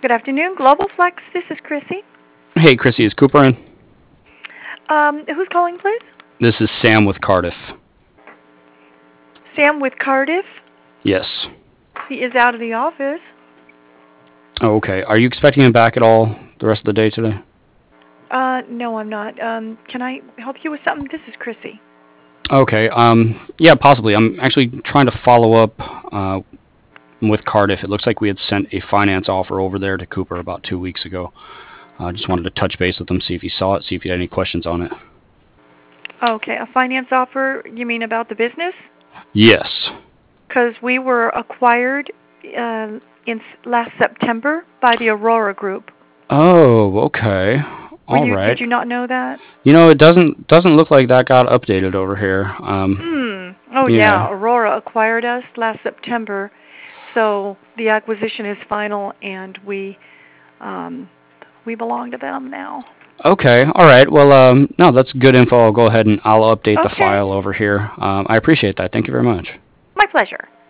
Good afternoon, Global Flex. This is Chrissy. Hey, Chrissy, is Cooper in? Who's calling, please? This is Sam with Cardiff. Sam with Cardiff. Yes. He is out of the office. Oh, okay. Are you expecting him back at all the rest of the day today? No, I'm not. Can I help you with something? This is Chrissy. Okay. Yeah, possibly. I'm actually trying to follow up with Cardiff. It looks like we had sent a finance offer over there to Cooper about 2 weeks ago. I just wanted to touch base with him, see if he saw it, see if he had any questions on it. Okay, a finance offer, you mean about the business? Yes. Because we were acquired in last September by the Aurora Group. Oh, okay. All right. Did you not know that? It doesn't look like that got updated over here. Oh, yeah. Aurora acquired us last September, so the acquisition is final, and we belong to them now. Okay, all right. Well, no, that's good info. I'll go ahead and I'll update the Okay. file over here. I appreciate that. Thank you very much. My pleasure.